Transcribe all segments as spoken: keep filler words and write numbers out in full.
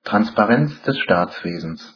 Transparenz des Staatswesens.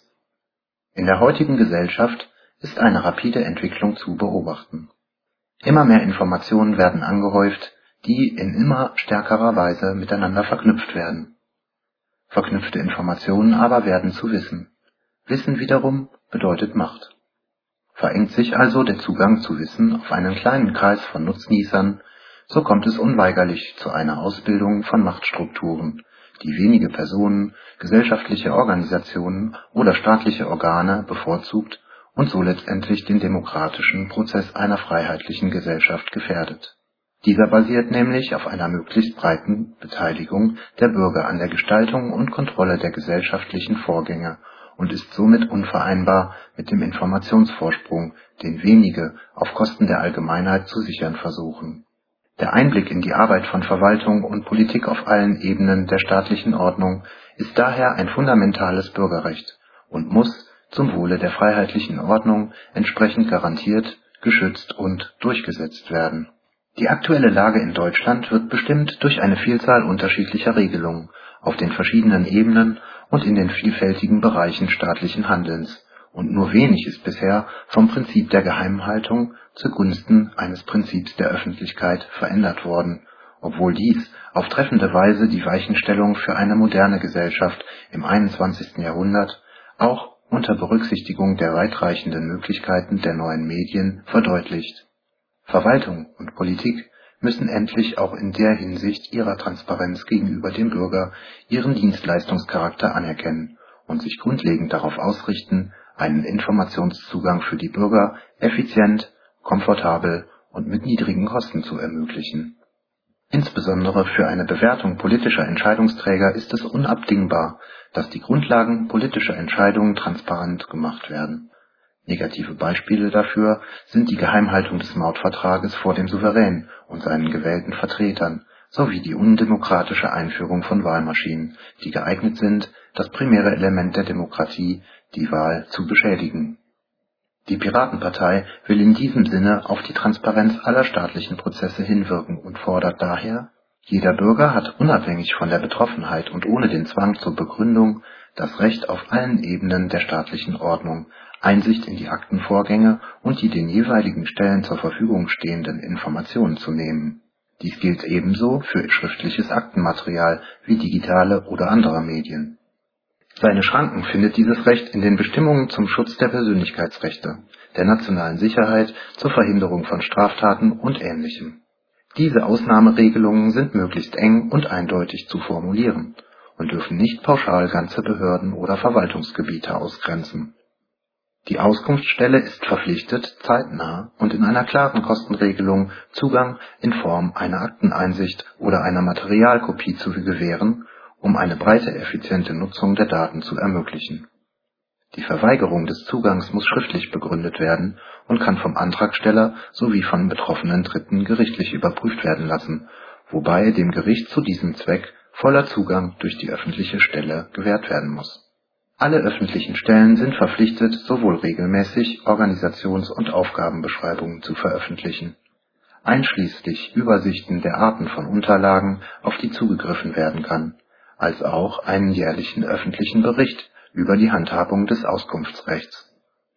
In der heutigen Gesellschaft ist eine rapide Entwicklung zu beobachten. Immer mehr Informationen werden angehäuft, die in immer stärkerer Weise miteinander verknüpft werden. Verknüpfte Informationen aber werden zu Wissen. Wissen wiederum bedeutet Macht. Verengt sich also der Zugang zu Wissen auf einen kleinen Kreis von Nutznießern, so kommt es unweigerlich zu einer Ausbildung von Machtstrukturen, die wenige Personen, gesellschaftliche Organisationen oder staatliche Organe bevorzugt und so letztendlich den demokratischen Prozess einer freiheitlichen Gesellschaft gefährdet. Dieser basiert nämlich auf einer möglichst breiten Beteiligung der Bürger an der Gestaltung und Kontrolle der gesellschaftlichen Vorgänge und ist somit unvereinbar mit dem Informationsvorsprung, den wenige auf Kosten der Allgemeinheit zu sichern versuchen. Der Einblick in die Arbeit von Verwaltung und Politik auf allen Ebenen der staatlichen Ordnung ist daher ein fundamentales Bürgerrecht und muss zum Wohle der freiheitlichen Ordnung entsprechend garantiert, geschützt und durchgesetzt werden. Die aktuelle Lage in Deutschland wird bestimmt durch eine Vielzahl unterschiedlicher Regelungen auf den verschiedenen Ebenen und in den vielfältigen Bereichen staatlichen Handelns, und nur wenig ist bisher vom Prinzip der Geheimhaltung zugunsten eines Prinzips der Öffentlichkeit verändert worden, obwohl dies auf treffende Weise die Weichenstellung für eine moderne Gesellschaft im einundzwanzigsten Jahrhundert auch unter Berücksichtigung der weitreichenden Möglichkeiten der neuen Medien verdeutlicht. Verwaltung und Politik müssen endlich auch in der Hinsicht ihrer Transparenz gegenüber dem Bürger ihren Dienstleistungscharakter anerkennen und sich grundlegend darauf ausrichten, einen Informationszugang für die Bürger effizient, komfortabel und mit niedrigen Kosten zu ermöglichen. Insbesondere für eine Bewertung politischer Entscheidungsträger ist es unabdingbar, dass die Grundlagen politischer Entscheidungen transparent gemacht werden. Negative Beispiele dafür sind die Geheimhaltung des Mautvertrages vor dem Souverän und seinen gewählten Vertretern sowie die undemokratische Einführung von Wahlmaschinen, die geeignet sind, das primäre Element der Demokratie, die Wahl, zu beschädigen. Die Piratenpartei will in diesem Sinne auf die Transparenz aller staatlichen Prozesse hinwirken und fordert daher: Jeder Bürger hat unabhängig von der Betroffenheit und ohne den Zwang zur Begründung das Recht, auf allen Ebenen der staatlichen Ordnung Einsicht in die Aktenvorgänge und die den jeweiligen Stellen zur Verfügung stehenden Informationen zu nehmen. Dies gilt ebenso für schriftliches Aktenmaterial wie digitale oder andere Medien. Seine Schranken findet dieses Recht in den Bestimmungen zum Schutz der Persönlichkeitsrechte, der nationalen Sicherheit, zur Verhinderung von Straftaten und Ähnlichem. Diese Ausnahmeregelungen sind möglichst eng und eindeutig zu formulieren und dürfen nicht pauschal ganze Behörden oder Verwaltungsgebiete ausgrenzen. Die Auskunftsstelle ist verpflichtet, zeitnah und in einer klaren Kostenregelung Zugang in Form einer Akteneinsicht oder einer Materialkopie zu gewähren, um eine breite, effiziente Nutzung der Daten zu ermöglichen. Die Verweigerung des Zugangs muss schriftlich begründet werden und kann vom Antragsteller sowie von betroffenen Dritten gerichtlich überprüft werden lassen, wobei dem Gericht zu diesem Zweck voller Zugang durch die öffentliche Stelle gewährt werden muss. Alle öffentlichen Stellen sind verpflichtet, sowohl regelmäßig Organisations- und Aufgabenbeschreibungen zu veröffentlichen, einschließlich Übersichten der Arten von Unterlagen, auf die zugegriffen werden kann, als auch einen jährlichen öffentlichen Bericht über die Handhabung des Auskunftsrechts.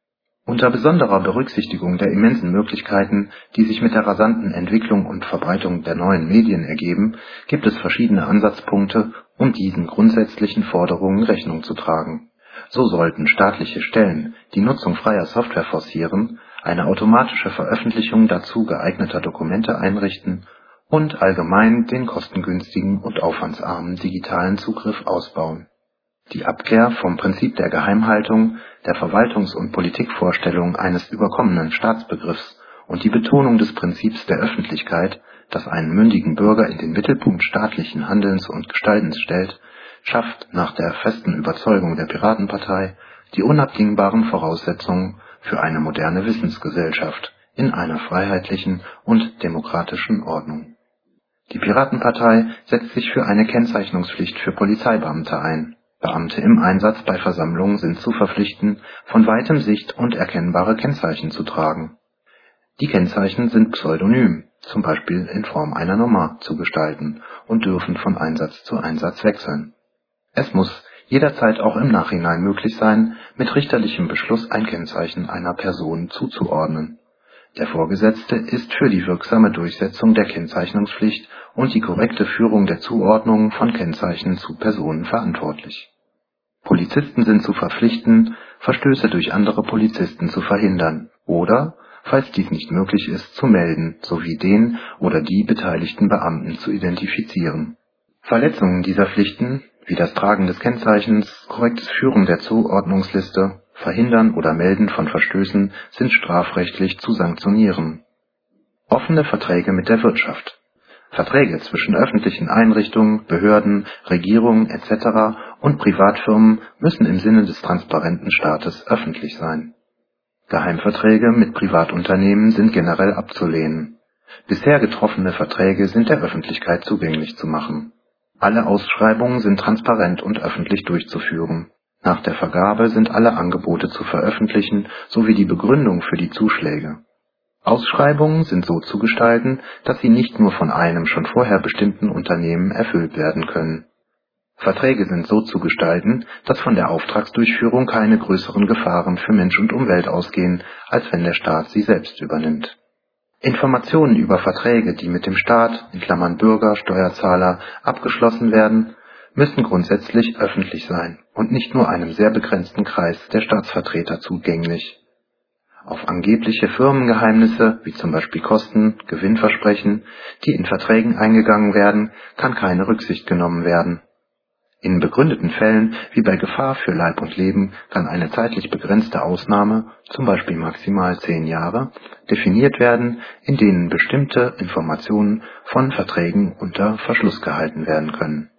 Unter besonderer Berücksichtigung der immensen Möglichkeiten, die sich mit der rasanten Entwicklung und Verbreitung der neuen Medien ergeben, gibt es verschiedene Ansatzpunkte, um diesen grundsätzlichen Forderungen Rechnung zu tragen. So sollten staatliche Stellen die Nutzung freier Software forcieren, eine automatische Veröffentlichung dazu geeigneter Dokumente einrichten und allgemein den kostengünstigen und aufwandsarmen digitalen Zugriff ausbauen. Die Abkehr vom Prinzip der Geheimhaltung, der Verwaltungs- und Politikvorstellung eines überkommenen Staatsbegriffs und die Betonung des Prinzips der Öffentlichkeit, das einen mündigen Bürger in den Mittelpunkt staatlichen Handelns und Gestaltens stellt, schafft nach der festen Überzeugung der Piratenpartei die unabdingbaren Voraussetzungen für eine moderne Wissensgesellschaft in einer freiheitlichen und demokratischen Ordnung. Die Piratenpartei setzt sich für eine Kennzeichnungspflicht für Polizeibeamte ein. Beamte im Einsatz bei Versammlungen sind zu verpflichten, von weitem sicht- und erkennbare Kennzeichen zu tragen. Die Kennzeichen sind pseudonym, zum Beispiel in Form einer Nummer, zu gestalten und dürfen von Einsatz zu Einsatz wechseln. Es muss jederzeit auch im Nachhinein möglich sein, mit richterlichem Beschluss ein Kennzeichen einer Person zuzuordnen. Der Vorgesetzte ist für die wirksame Durchsetzung der Kennzeichnungspflicht und die korrekte Führung der Zuordnung von Kennzeichen zu Personen verantwortlich. Polizisten sind zu verpflichten, Verstöße durch andere Polizisten zu verhindern oder, falls dies nicht möglich ist, zu melden sowie den oder die beteiligten Beamten zu identifizieren. Verletzungen dieser Pflichten, wie das Tragen des Kennzeichens, korrektes Führen der Zuordnungsliste, Verhindern oder Melden von Verstößen sind strafrechtlich zu sanktionieren. Offene Verträge mit der Wirtschaft. Verträge zwischen öffentlichen Einrichtungen, Behörden, Regierungen et cetera und Privatfirmen müssen im Sinne des transparenten Staates öffentlich sein. Geheimverträge mit Privatunternehmen sind generell abzulehnen. Bisher getroffene Verträge sind der Öffentlichkeit zugänglich zu machen. Alle Ausschreibungen sind transparent und öffentlich durchzuführen. Nach der Vergabe sind alle Angebote zu veröffentlichen, sowie die Begründung für die Zuschläge. Ausschreibungen sind so zu gestalten, dass sie nicht nur von einem schon vorher bestimmten Unternehmen erfüllt werden können. Verträge sind so zu gestalten, dass von der Auftragsdurchführung keine größeren Gefahren für Mensch und Umwelt ausgehen, als wenn der Staat sie selbst übernimmt. Informationen über Verträge, die mit dem Staat in Klammern (Bürger, Steuerzahler) abgeschlossen werden, müssen grundsätzlich öffentlich sein und nicht nur einem sehr begrenzten Kreis der Staatsvertreter zugänglich. Auf angebliche Firmengeheimnisse, wie zum Beispiel Kosten, Gewinnversprechen, die in Verträgen eingegangen werden, kann keine Rücksicht genommen werden. In begründeten Fällen, wie bei Gefahr für Leib und Leben, kann eine zeitlich begrenzte Ausnahme, zum Beispiel maximal zehn Jahre, definiert werden, in denen bestimmte Informationen von Verträgen unter Verschluss gehalten werden können.